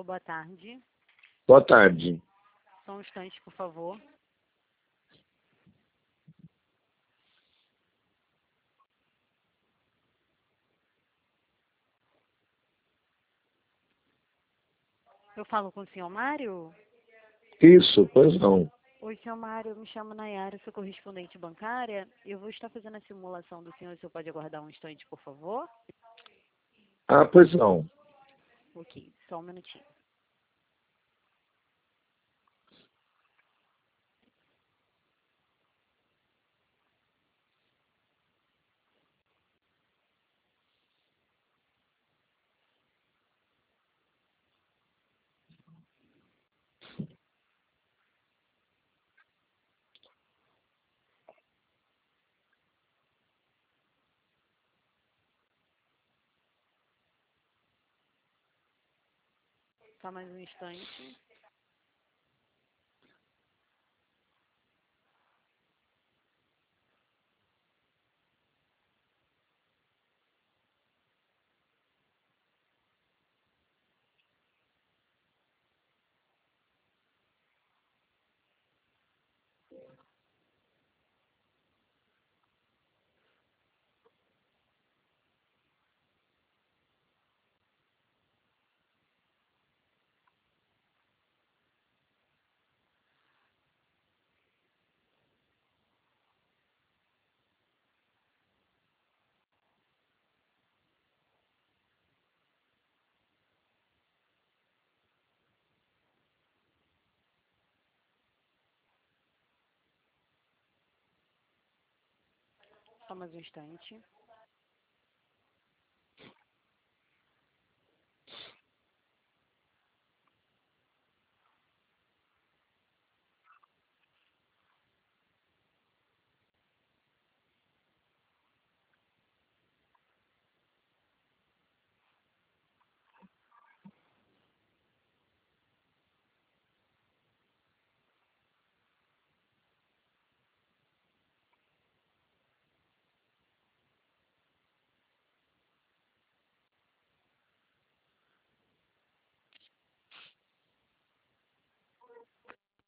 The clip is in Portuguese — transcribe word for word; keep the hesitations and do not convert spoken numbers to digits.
Alô, boa tarde. Boa tarde. Só um instante, por favor. Eu falo com o senhor Mário? Isso, pois não. Oi, senhor Mário, eu me chamo Nayara, sou correspondente bancária. Eu vou estar fazendo a simulação do senhor. O senhor pode aguardar um instante, por favor? Ah, pois não. Ok, só um minutinho. Só mais um instante. Só mais um instante.